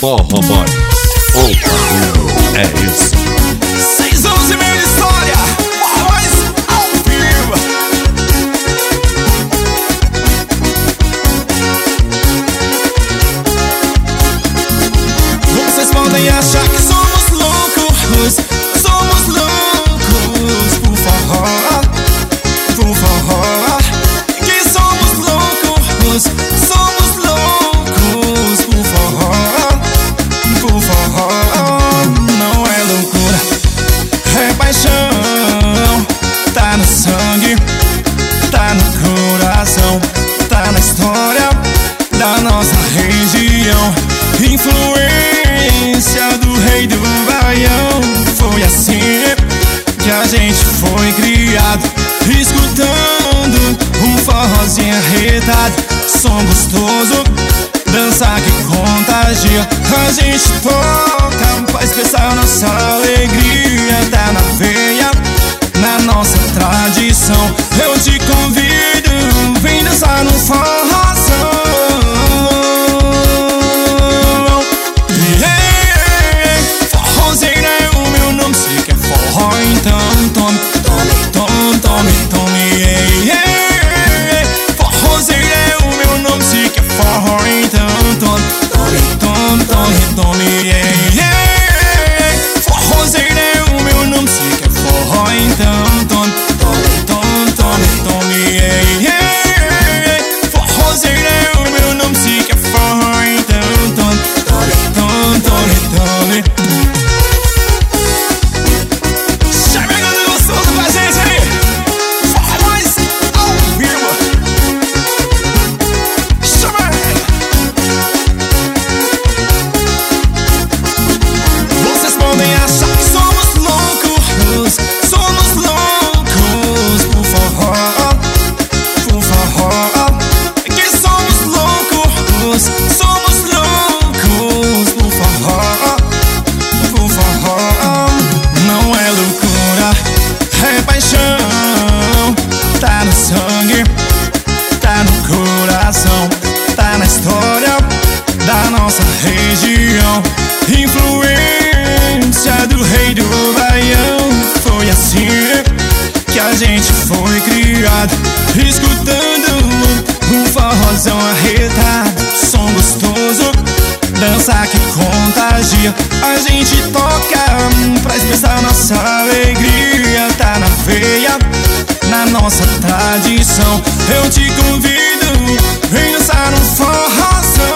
Forró Boy, o bagulho é esse. 6 anos e meio de história, Forró Boys ao vivo. Vocês podem achar que somos loucos por forró, que somos loucos por forró, não é loucura, é paixão, tá no sangue, tá no coração, tá na história da nossa região, influência do rei do Baião. Foi assim que a gente foi criado, escutando um forrozinho arretado, som gostoso, dança que contagia. A gente toca pra expressar nossa alegria, tá na veia, na nossa tradição. Eu te convido, vem dançar no forrozão. Forrozeira é o meu nome, se quer forró então tome, forrozeira é o meu nome, se quer forró então tome, forrozeira é o meu nome, se quer forró então tome, forrozeira é o meu nome, se quer forró então tome. Chegando gostoso com a gente aí, Forró Boys ao vivo. Chama! Vocês podem achar que somos loucos por forró, que somos loucos por forró, não é loucura, é paixão, tá no sangue, tá no coração, tá na história da nossa região, influência do rei do Baião. Foi assim que a gente foi criado, escutando um forrozão arretado, som gostoso, dança que contagia. A gente toca pra expressar nossa alegria, tá na veia, na nossa tradição. Eu te convido, vem dançar no forrozão.